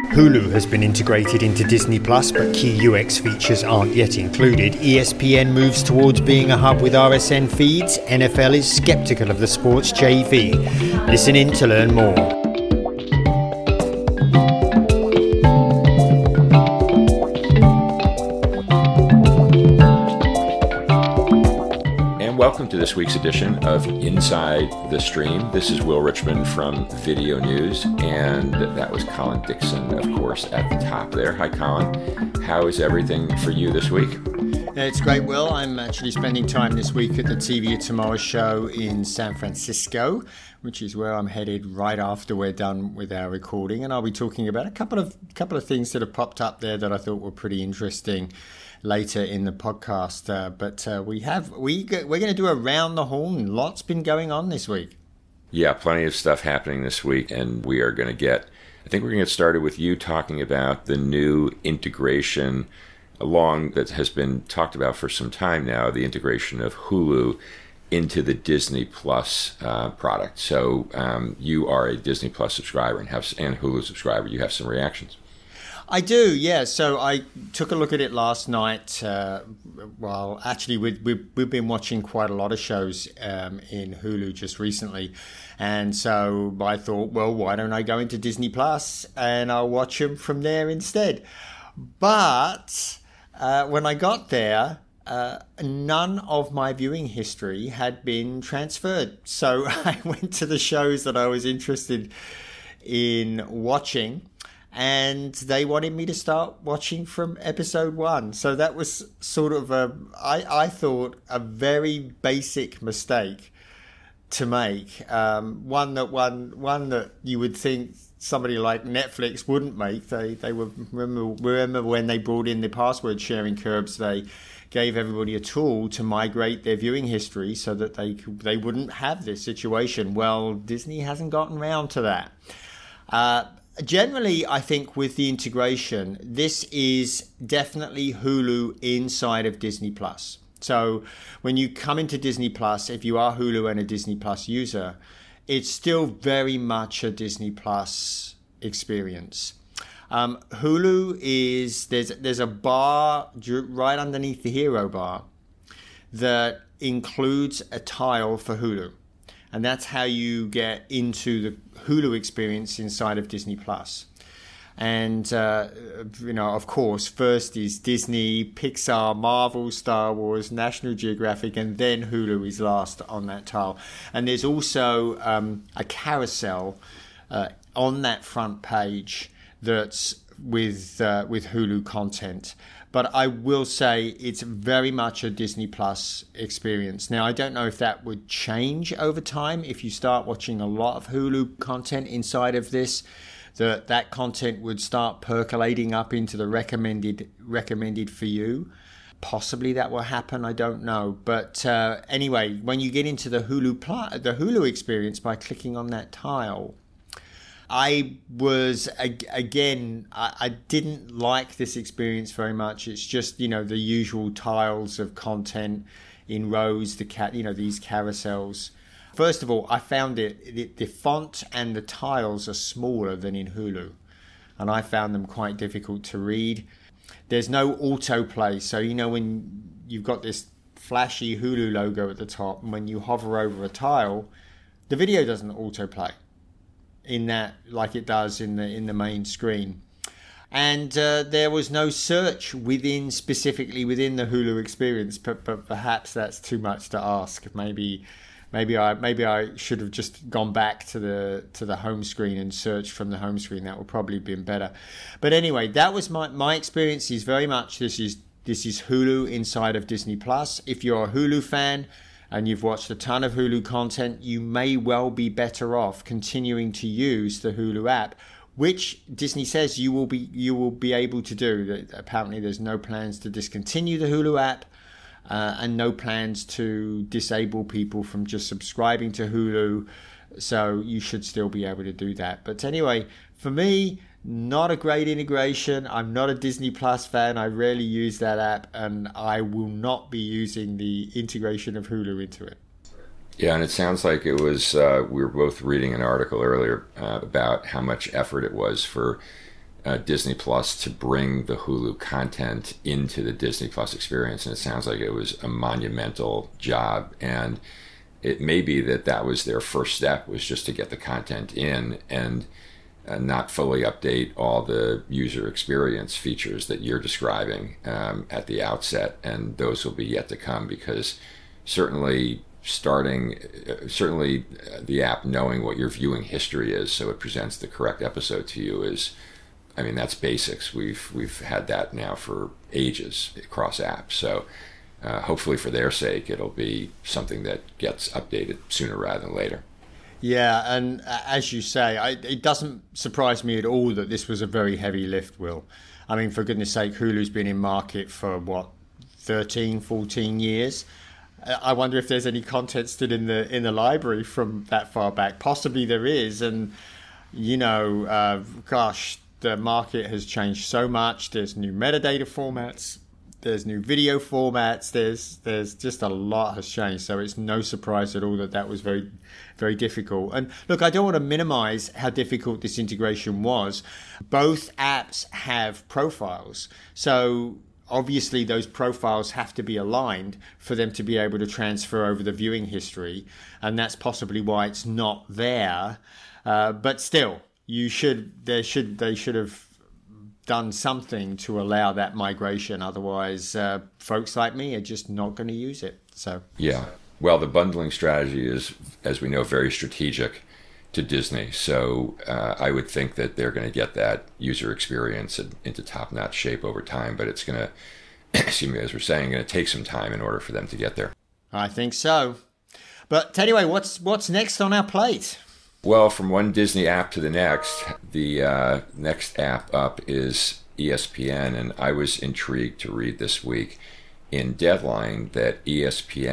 Hulu has been integrated into Disney Plus, but key UX features aren't yet included. ESPN moves towards being a hub with RSN feeds. NFL is skeptical of the sports JV. Listen in to learn more. Welcome to this week's edition of Inside the Stream. This is Will Richmond from Video News, and that was Colin Dixon, of course, at the top there. Hi, Colin. How is everything for you this week? It's great, Will. I'm actually spending time this week at the TV of Tomorrow show in San Francisco, which is where I'm headed right after we're done with our recording, and I'll be talking about a couple of things that have popped up there that I thought were pretty interesting later in the podcast, but we're going to do around the horn. Lots been going on this week. Yeah, plenty of stuff happening this week, and I think we're going to get started with you talking about the new integration that has been talked about for some time now, the integration of Hulu into the Disney Plus product. So you are a Disney Plus subscriber and Hulu subscriber. You have some reactions. I do, yeah. So I took a look at it last night. Well, actually, we've been watching quite a lot of shows in Hulu just recently. And so I thought, well, why don't I go into Disney Plus and I'll watch them from there instead? But when I got there, none of my viewing history had been transferred. So I went to the shows that I was interested in watching, and they wanted me to start watching from episode 1. So that was sort of I thought, a very basic mistake to make. One that you would think somebody like Netflix wouldn't make. They were remember when they brought in the password sharing curbs, they gave everybody a tool to migrate their viewing history so that they wouldn't have this situation. Well, Disney hasn't gotten around to that. Generally, I think with the integration, this is definitely Hulu inside of Disney Plus. So when you come into Disney Plus, if you are Hulu and a Disney Plus user, it's still very much a Disney Plus experience. Hulu is, there's a bar right underneath the hero bar that includes a tile for Hulu. And that's how you get into the Hulu experience inside of Disney Plus. And, of course, first is Disney, Pixar, Marvel, Star Wars, National Geographic, and then Hulu is last on that tile. And there's also a carousel on that front page that's with Hulu content. But I will say it's very much a Disney Plus experience. Now, I don't know if that would change over time if you start watching a lot of Hulu content inside of this. That content would start percolating up into the recommended for you. Possibly that will happen. I don't know. But anyway, when you get into the Hulu experience by clicking on that tile, I didn't like this experience very much. It's just, the usual tiles of content in rows, these carousels. First of all, I found the font and the tiles are smaller than in Hulu, and I found them quite difficult to read. There's no autoplay, so when you've got this flashy Hulu logo at the top, and when you hover over a tile, the video doesn't autoplay in that like it does in the main screen. And there was no search specifically within the Hulu experience, but perhaps that's too much to ask. Maybe I should have just gone back to the home screen and searched from the home screen. That would probably have been better. But anyway, that was my experience. Is very much this is Hulu inside of Disney Plus. If you're a Hulu fan and you've watched a ton of Hulu content, you may well be better off continuing to use the Hulu app, which Disney says you will be able to do. Apparently, there's no plans to discontinue the Hulu app, and no plans to disable people from just subscribing to Hulu. So you should still be able to do that. But anyway, for me, not a great integration. I'm not a Disney Plus fan. I rarely use that app, and I will not be using the integration of Hulu into it. Yeah, and it sounds like it was, we were both reading an article earlier about how much effort it was for Disney Plus to bring the Hulu content into the Disney Plus experience, and it sounds like it was a monumental job. And it may be that was their first step, was just to get the content in and not fully update all the user experience features that you're describing at the outset, and those will be yet to come, because certainly the app knowing what your viewing history is, so it presents the correct episode to you, is, I mean, that's basics. We've had that now for ages across apps. So hopefully for their sake, it'll be something that gets updated sooner rather than later. Yeah, and as you say, it doesn't surprise me at all that this was a very heavy lift, Will. I mean, for goodness sake, Hulu's been in market for, 13, 14 years? I wonder if there's any content still in the library from that far back. Possibly there is, and, gosh, the market has changed so much. There's new metadata formats. There's new video formats. There's just a lot has changed. So it's no surprise at all that was very, very difficult. And look, I don't want to minimize how difficult this integration was. Both apps have profiles. So obviously those profiles have to be aligned for them to be able to transfer over the viewing history. And that's possibly why it's not there. But still, they should have done something to allow that migration. Otherwise, folks like me are just not going to use it. So yeah, well, the bundling strategy is, as we know, very strategic to Disney. So I would think that they're going to get that user experience into top-notch shape over time. But it's going to, excuse me, as we're saying, going to take some time in order for them to get there. I think so. But anyway, what's next on our plate? Well, from one Disney app to the next app up is ESPN, and I was intrigued to read this week in Deadline that the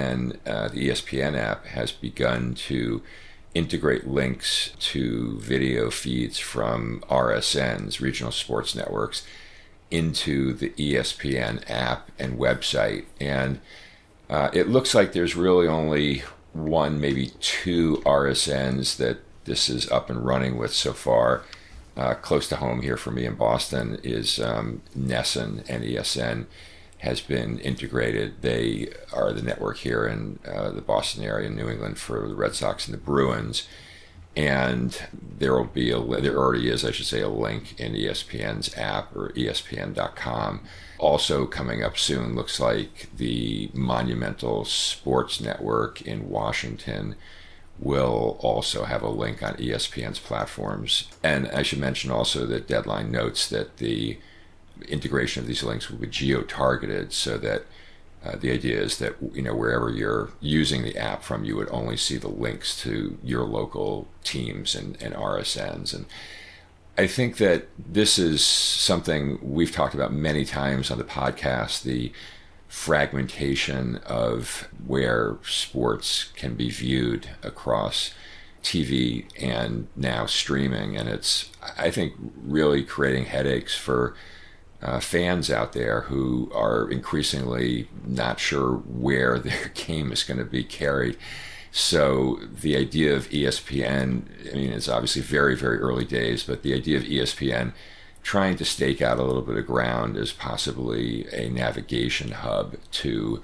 ESPN app has begun to integrate links to video feeds from RSNs, regional sports networks, into the ESPN app and website. And it looks like there's really only one, maybe two RSNs that this is up and running with so far. Close to home here for me in Boston is NESN, NESN, has been integrated. They are the network here in the Boston area, New England, for the Red Sox and the Bruins. And there already is, I should say, a link in ESPN's app, or ESPN.com. Also coming up soon, looks like the Monumental Sports Network in Washington will also have a link on ESPN's platforms. And I should mention also that Deadline notes that the integration of these links will be geo-targeted, so that the idea is that, wherever you're using the app from, you would only see the links to your local teams and RSNs. And I think that this is something we've talked about many times on the podcast, the fragmentation of where sports can be viewed across TV and now streaming. And it's, I think, really creating headaches for fans out there who are increasingly not sure where their game is going to be carried. So the idea of ESPN, I mean, it's obviously very, very early days, but the idea of ESPN trying to stake out a little bit of ground as possibly a navigation hub to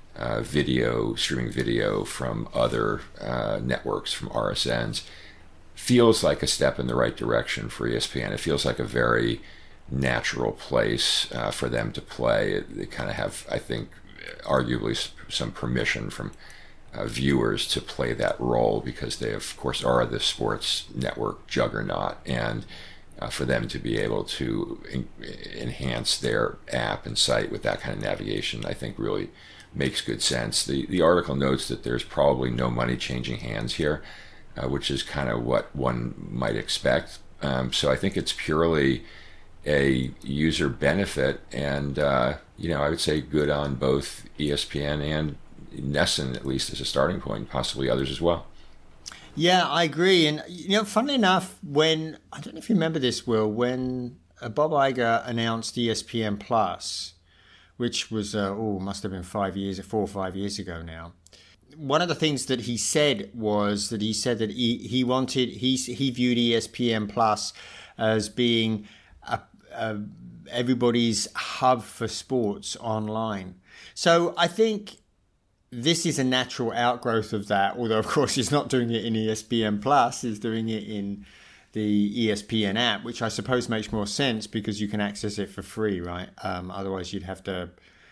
streaming video from other networks, from RSNs, feels like a step in the right direction for ESPN. It feels like a very natural place for them to play. They kind of have, I think, arguably some permission from viewers to play that role, because they, of course, are the sports network juggernaut, and for them to be able to enhance their app and site with that kind of navigation, I think really makes good sense. The article notes that there's probably no money changing hands here, which is kind of what one might expect. So I think it's purely a user benefit, and I would say good on both ESPN and NESN, at least as a starting point, possibly others as well. Yeah, I agree. And, funnily enough, I don't know if you remember this, Will, when Bob Iger announced ESPN Plus, which was, must have been 4 or 5 years ago now. One of the things that he said was that he viewed ESPN Plus as being everybody's hub for sports online. So I think this is a natural outgrowth of that, although of course he's not doing it in ESPN Plus, he's doing it in the ESPN app, which I suppose makes more sense because you can access it for free, right? Otherwise you'd have to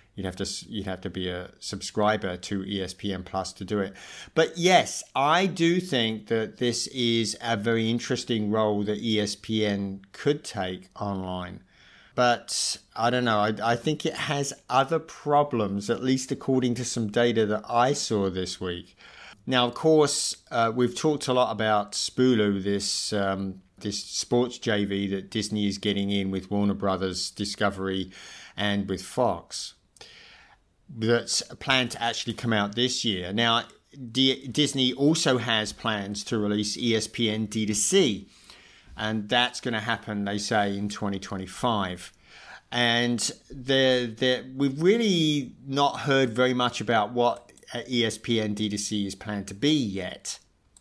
be a subscriber to ESPN Plus to do it. But yes, I do think that this is a very interesting role that ESPN could take online. But I don't know. I think it has other problems, at least according to some data that I saw this week. Now, of course, we've talked a lot about Spulu, this sports JV that Disney is getting in with Warner Brothers Discovery and with Fox. That's planned to actually come out this year. Now, Disney also has plans to release ESPN D2C. And that's going to happen, they say, in 2025. And we've really not heard very much about what ESPN D2C is planned to be yet.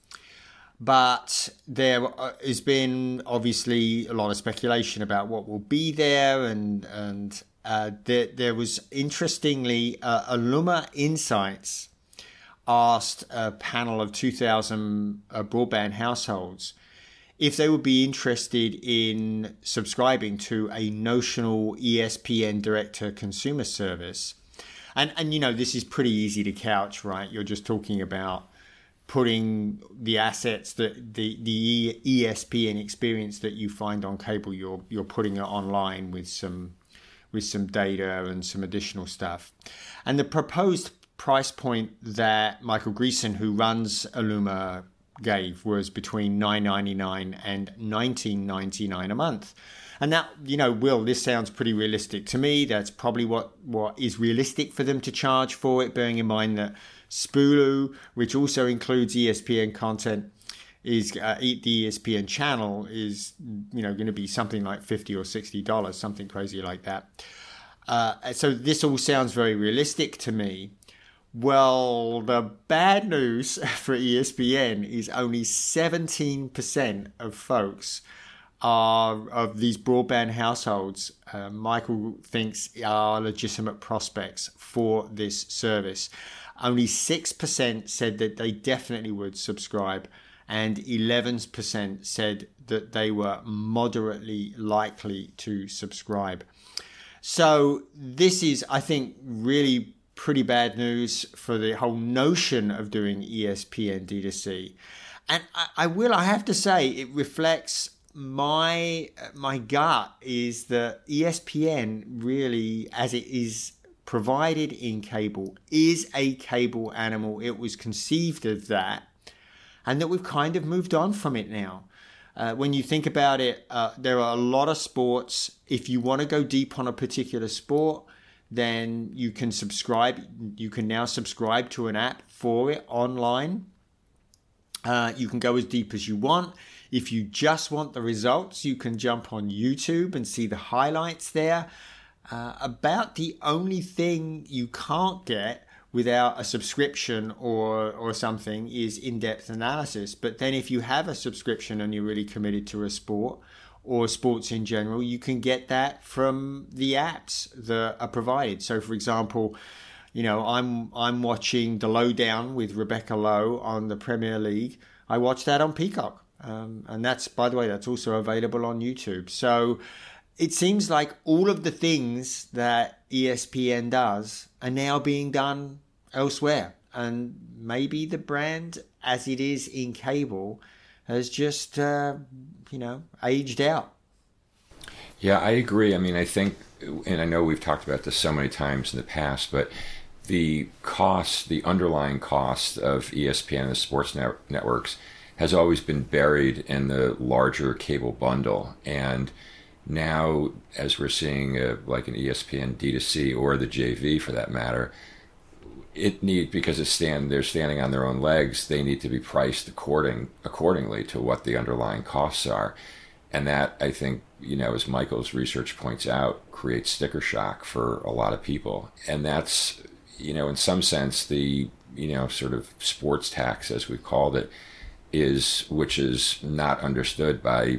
But there has been obviously a lot of speculation about what will be there. And there was, interestingly, Illuma Insights asked a panel of 2,000 broadband households if they would be interested in subscribing to a notional ESPN direct-to-consumer service. And you know, this is pretty easy to couch, right? You're just talking about putting the assets, the ESPN experience that you find on cable, you're putting it online with some data and some additional stuff. And the proposed price point that Michael Greason, who runs Illuma, gave was between $9.99 and $19.99 a month. And that, you know, this sounds pretty realistic to me. That's probably what is realistic for them to charge for it, bearing in mind that Spulu, which also includes ESPN content, is the ESPN channel is, you know, going to be something like $50 or $60, something crazy like that. So this all sounds very realistic to me. Well, the bad news for ESPN is only 17% of folks of these broadband households, Michael thinks, are legitimate prospects for this service. Only 6% said that they definitely would subscribe, and 11% said that they were moderately likely to subscribe. So this is, I think, really pretty bad news for the whole notion of doing ESPN D2C. And I have to say, it reflects my gut is that ESPN really, as it is provided in cable, is a cable animal. It was conceived of that, and that we've kind of moved on from it now. When you think about it, there are a lot of sports. If you want to go deep on a particular sport, then you can subscribe. You can now subscribe to an app for it online. You can go as deep as you want. If you just want the results, you can jump on YouTube and see the highlights there. About the only thing you can't get without a subscription or something is in-depth analysis. But then if you have a subscription and you're really committed to a sport or sports in general, you can get that from the apps that are provided. So, for example, you know, I'm watching The Lowdown with Rebecca Lowe on the Premier League. I watch that on Peacock. And that's, by the way, that's also available on YouTube. So it seems like all of the things that ESPN does are now being done elsewhere. And maybe the brand, as it is in cable, has just, aged out. Yeah, I agree. I mean, I think, and I know we've talked about this so many times in the past, but the underlying cost of ESPN and the sports networks has always been buried in the larger cable bundle. And now, as we're seeing like an ESPN D2C or the JV for that matter, because they're standing on their own legs, they need to be priced accordingly to what the underlying costs are. And that, I think, as Michael's research points out, creates sticker shock for a lot of people. And that's, in some sense, the, sort of sports tax, as we've called it, which is not understood by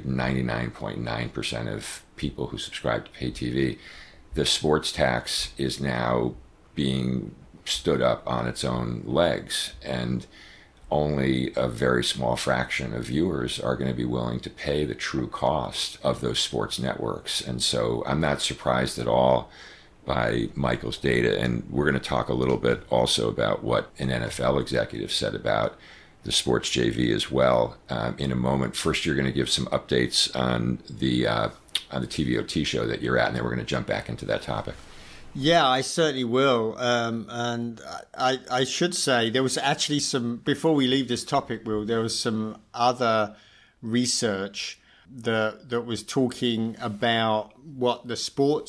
99.9% of people who subscribe to pay TV. The sports tax is now being stood up on its own legs, and only a very small fraction of viewers are going to be willing to pay the true cost of those sports networks. And so I'm not surprised at all by Michael's data. And we're going to talk a little bit also about what an NFL executive said about the sports JV as well in a moment. First, you're going to give some updates on the TVOT show that you're at, and then we're going to jump back into that topic. Yeah, I certainly will. And I should say there was actually some, before we leave this topic, Will, there was some other research that was talking about what this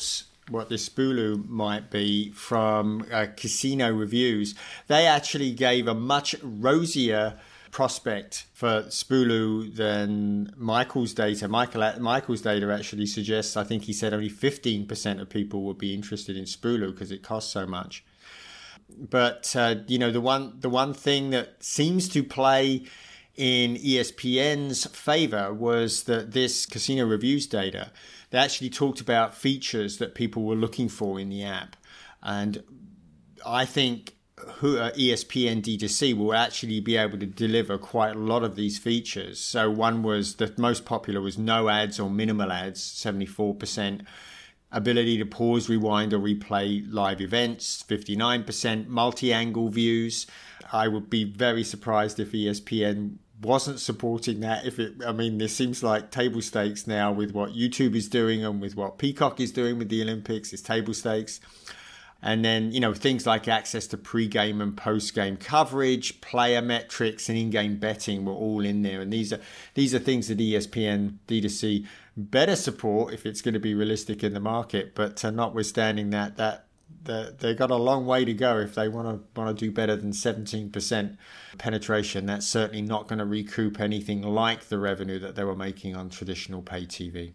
Spulu might be from Casino Reviews. They actually gave a much rosier prospect for Spulu than Michael's data. Michael's data actually suggests, I think he said only 15% of people would be interested in Spulu because it costs so much. But the one thing that seems to play in ESPN's favor was that this Casino Reviews data, they actually talked about features that people were looking for in the app. And I think ESPN D2C will actually be able to deliver quite a lot of these features. So one was, the most popular was no ads or minimal ads, 74%. Ability to pause, rewind, or replay live events, 59%. Multi-angle views. I would be very surprised if ESPN wasn't supporting that. This seems like table stakes now with what YouTube is doing and with what Peacock is doing with the Olympics. It's table stakes. And then, things like access to pre-game and post-game coverage, player metrics, and in-game betting were all in there. And these are things that ESPN D2C better support if it's going to be realistic in the market. But notwithstanding that they've got a long way to go if they want to do better than 17% penetration. That's certainly not going to recoup anything like the revenue that they were making on traditional pay TV.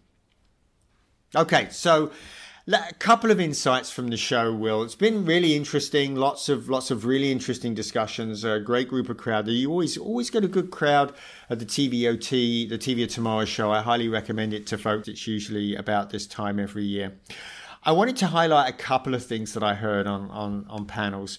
Okay, so a couple of insights from the show, Will. It's been really interesting. Lots of really interesting discussions. A great group of crowd. You always get a good crowd at the TVOT, the TV of Tomorrow show. I highly recommend it to folks. It's usually about this time every year. I wanted to highlight a couple of things that I heard on panels.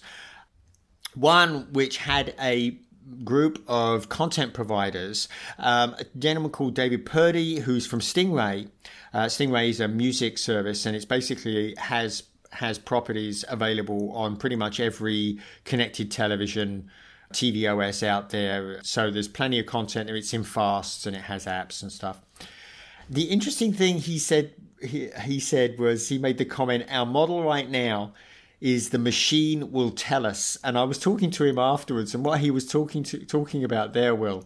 One which had a group of content providers, a gentleman called David Purdy, who's from Stingray. Stingray is a music service, and it's basically has properties available on pretty much every connected television TV OS out there. So there's plenty of content there. It's in fasts and it has apps and stuff. The interesting thing he said was, he made the comment, our model right now is the machine will tell us. And I was talking to him afterwards, and what he was talking about there, Will,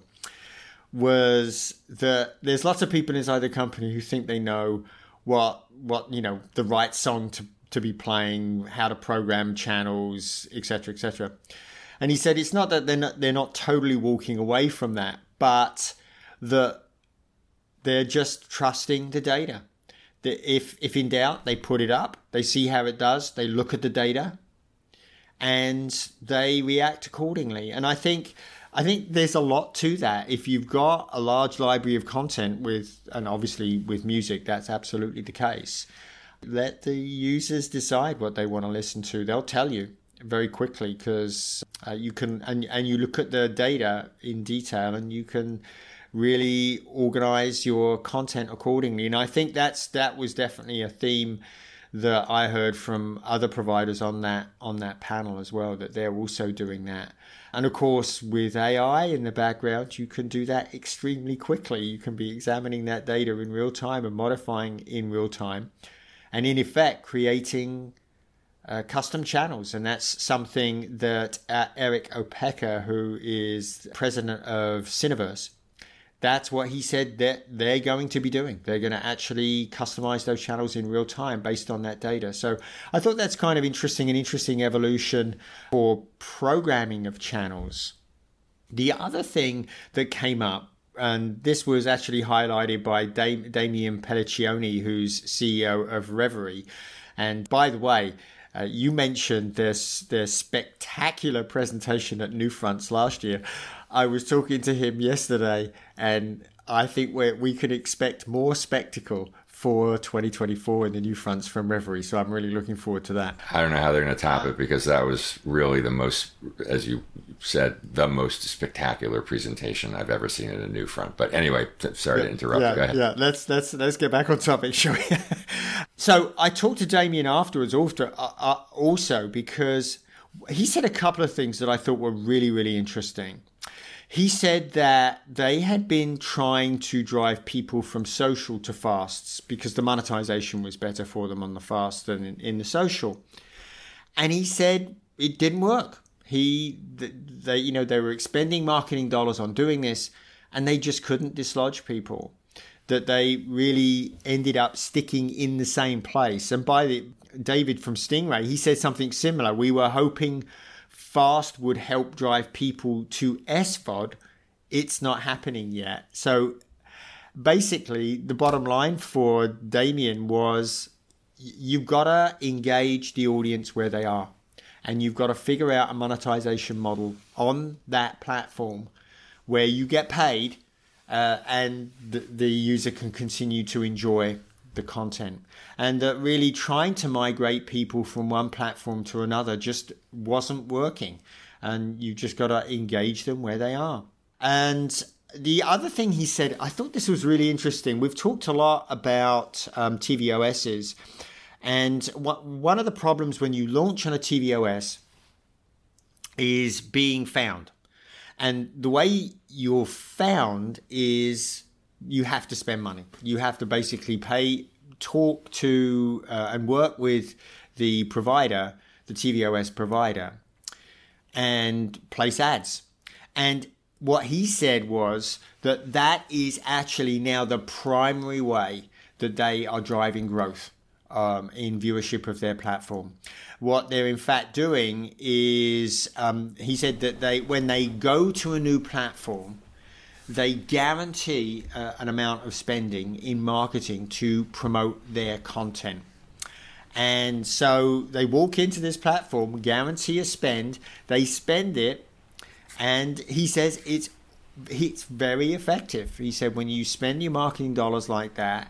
was that there's lots of people inside the company who think they know what the right song to be playing, how to program channels, etc., etc. And he said it's not that they're not totally walking away from that, but that they're just trusting the data. If in doubt, they put it up, they see how it does, they look at the data, and they react accordingly. And I think there's a lot to that. If you've got a large library of content and obviously with music, that's absolutely the case. Let the users decide what they want to listen to. They'll tell you very quickly, because you can, and you look at the data in detail, and you can really organize your content accordingly. And I think that was definitely a theme that I heard from other providers on that panel as well, that they're also doing that. And of course, with AI in the background, you can do that extremely quickly. You can be examining that data in real time and modifying in real time, and in effect creating custom channels. And that's something that Eric Opeka, who is president of Cineverse, that's what he said that they're going to be doing. They're going to actually customize those channels in real time based on that data. So I thought that's kind of interesting, an interesting evolution for programming of channels. The other thing that came up, and this was actually highlighted by Damian Pelliccioni, who's CEO of Reverie. And by the way, You mentioned their spectacular presentation at Newfronts last year. I was talking to him yesterday, and I think we could expect more spectacle for 2024 in the Newfronts from Reverie. So I'm really looking forward to that. I don't know how they're going to top it, because that was really the most, as you said, the most spectacular presentation I've ever seen at a Newfront. But anyway, sorry to interrupt. Go ahead. Yeah, let's get back on topic, shall we? So I talked to Damien afterwards also because he said a couple of things that I thought were really, really interesting. He said that they had been trying to drive people from social to fasts because the monetization was better for them on the fast than in the social. And he said it didn't work. They were expending marketing dollars on doing this, and they just couldn't dislodge people. That they really ended up sticking in the same place. And David from Stingray, he said something similar. We were hoping fast would help drive people to SVOD. It's not happening yet. So basically, the bottom line for Damien was you've got to engage the audience where they are. And you've got to figure out a monetization model on that platform where you get paid and the user can continue to enjoy the content. And really trying to migrate people from one platform to another just wasn't working. And you just got to engage them where they are. And the other thing he said, I thought this was really interesting. We've talked a lot about TVOSs. And one of the problems when you launch on a TVOS is being found. And the way you're found is you have to spend money. You have to basically talk to and work with the provider, the TVOS provider, and place ads. And what he said was that is actually now the primary way that they are driving growth in viewership of their platform. What they're in fact doing is, he said that when they go to a new platform, they guarantee an amount of spending in marketing to promote their content. And so they walk into this platform, guarantee a spend, they spend it, and he says it's very effective. He said when you spend your marketing dollars like that,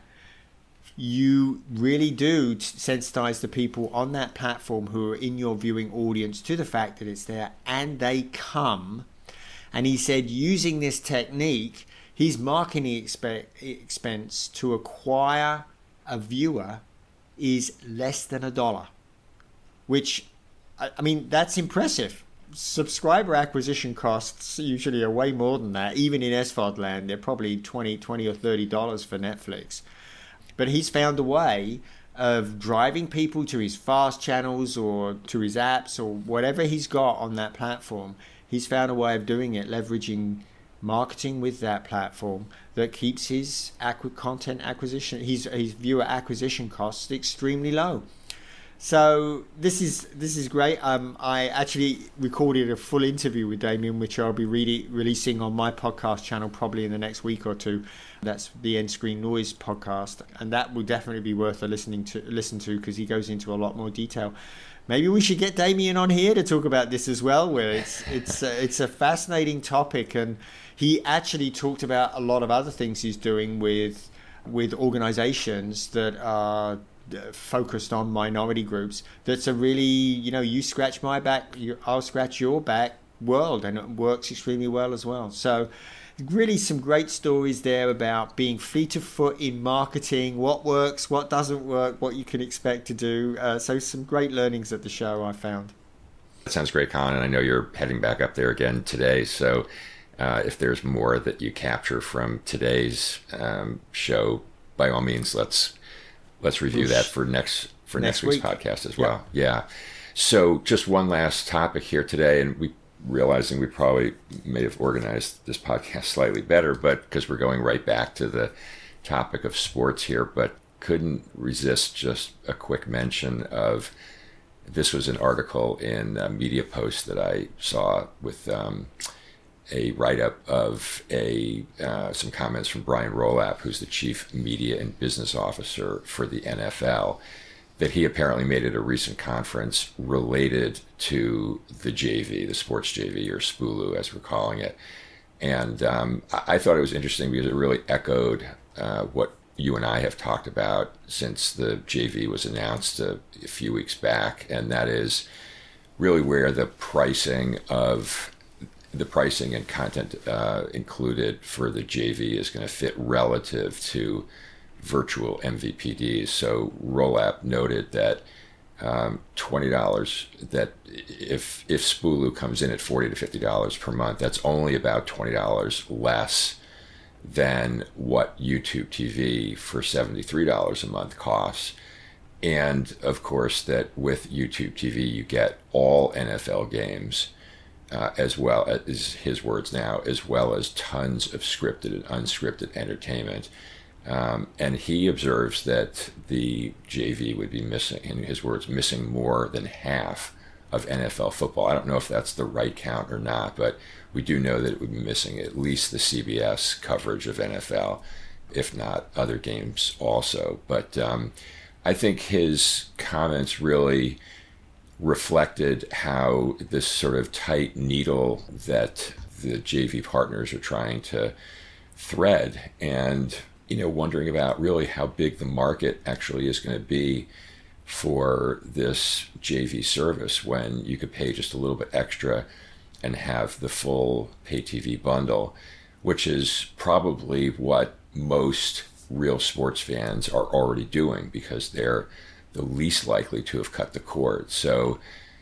you really do sensitize the people on that platform who are in your viewing audience to the fact that it's there, and they come. And he said using this technique, his marketing expense to acquire a viewer is less than $1, which, I mean, that's impressive. Subscriber acquisition costs usually are way more than that. Even in SVOD land, they're probably $20 or $30 for Netflix. But he's found a way of driving people to his fast channels or to his apps or whatever he's got on that platform. He's found a way of doing it, leveraging marketing with that platform that keeps his content acquisition, his viewer acquisition costs extremely low. So this is great. I actually recorded a full interview with Damien, which I'll be releasing on my podcast channel probably in the next week or two. That's the End Screen Noise podcast, and that will definitely be worth listen to because he goes into a lot more detail. Maybe we should get Damien on here to talk about this as well, where it's a fascinating topic, and he actually talked about a lot of other things he's doing with organizations that are focused on minority groups. That's a really, you scratch my back, I'll scratch your back world, and it works extremely well as well. So really some great stories there about being fleet of foot in marketing, what works, what doesn't work, what you can expect to do. So some great learnings at the show I found. That sounds great, Colin, and I know you're heading back up there again today. So if there's more that you capture from today's show, by all means, let's review that for next week's podcast as well. Yeah. So just one last topic here today, and realizing we probably may have organized this podcast slightly better, but because we're going right back to the topic of sports here, but couldn't resist just a quick mention of, this was an article in a Media Post that I saw with a write-up of some comments from Brian Rolapp, who's the Chief Media and Business Officer for the NFL. that he apparently made at a recent conference related to the JV, the sports JV, or Spulu as we're calling it. And I thought it was interesting because it really echoed what you and I have talked about since the JV was announced a few weeks back, and that is really where the pricing and content included for the JV is going to fit relative to virtual MVPDs. So Roll-App noted that $20, that if Spulu comes in at $40 to $50 per month, that's only about $20 less than what YouTube TV for $73 a month costs. And of course, that with YouTube TV, you get all NFL games, as well as his words now, as well as tons of scripted and unscripted entertainment. And he observes that the JV would be missing, in his words, missing more than half of NFL football. I don't know if that's the right count or not, but we do know that it would be missing at least the CBS coverage of NFL, if not other games also. But I think his comments really reflected how this sort of tight needle that the JV partners are trying to thread, and wondering about really how big the market actually is going to be for this JV service when you could pay just a little bit extra and have the full pay TV bundle, which is probably what most real sports fans are already doing because they're the least likely to have cut the cord. So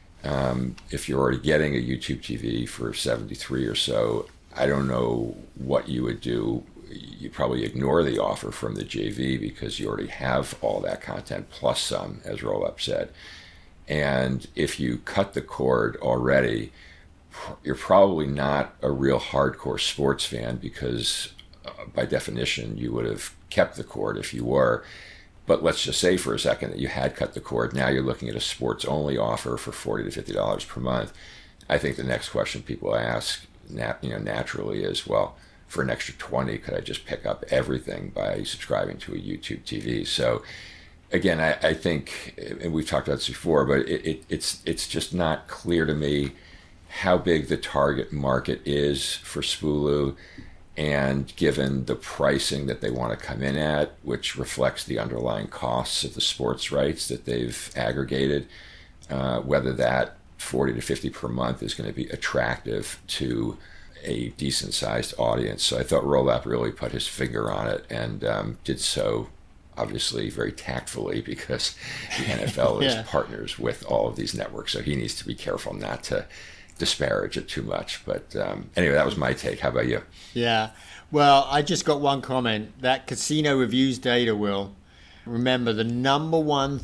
if you're already getting a YouTube TV for $73 or so, I don't know what you would do. You probably ignore the offer from the JV because you already have all that content plus some, as Roll-Up said. And if you cut the cord already, you're probably not a real hardcore sports fan because by definition you would have kept the cord if you were. But let's just say for a second that you had cut the cord. Now you're looking at a sports-only offer for $40 to $50 per month. I think the next question people ask, naturally is, well, for an extra $20, could I just pick up everything by subscribing to a YouTube TV? So again, I think, and we've talked about this before, but it's just not clear to me how big the target market is for Spulu, and given the pricing that they want to come in at, which reflects the underlying costs of the sports rights that they've aggregated, whether that $40 to $50 per month is going to be attractive to a decent-sized audience. So I thought Roll-Up really put his finger on it, and did so obviously very tactfully because the NFL is partners with all of these networks, so he needs to be careful not to disparage it too much. But anyway, that was my take. How about you? Yeah. Well, I just got one comment. That casino reviews data, Will. Remember, the number one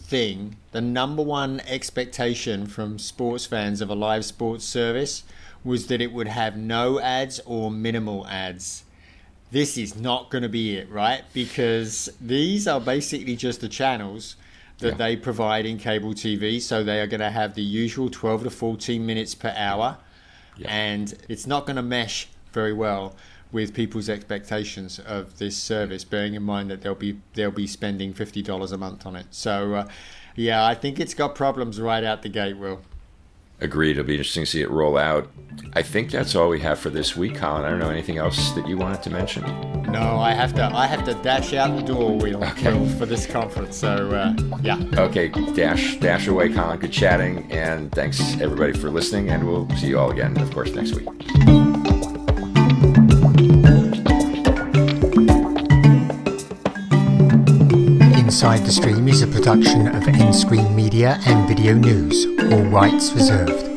expectation from sports fans of a live sports service was that it would have no ads or minimal ads. This is not going to be it, right? Because these are basically just the channels that they provide in cable TV. So they are going to have the usual 12 to 14 minutes per hour. Yeah. And it's not going to mesh very well with people's expectations of this service, bearing in mind that they'll be spending $50 a month on it. So, I think it's got problems right out the gate, Will. Agreed. It'll be interesting to see it roll out. I think that's all we have for this week, Colin. I don't know, anything else that you wanted to mention? No, I have to dash out the door, Will, for this conference. So, Okay, dash away, Colin. Good chatting, and thanks everybody for listening, and we'll see you all again, of course, next week. Inside the Stream is a production of Endscreen Media and Video News, all rights reserved.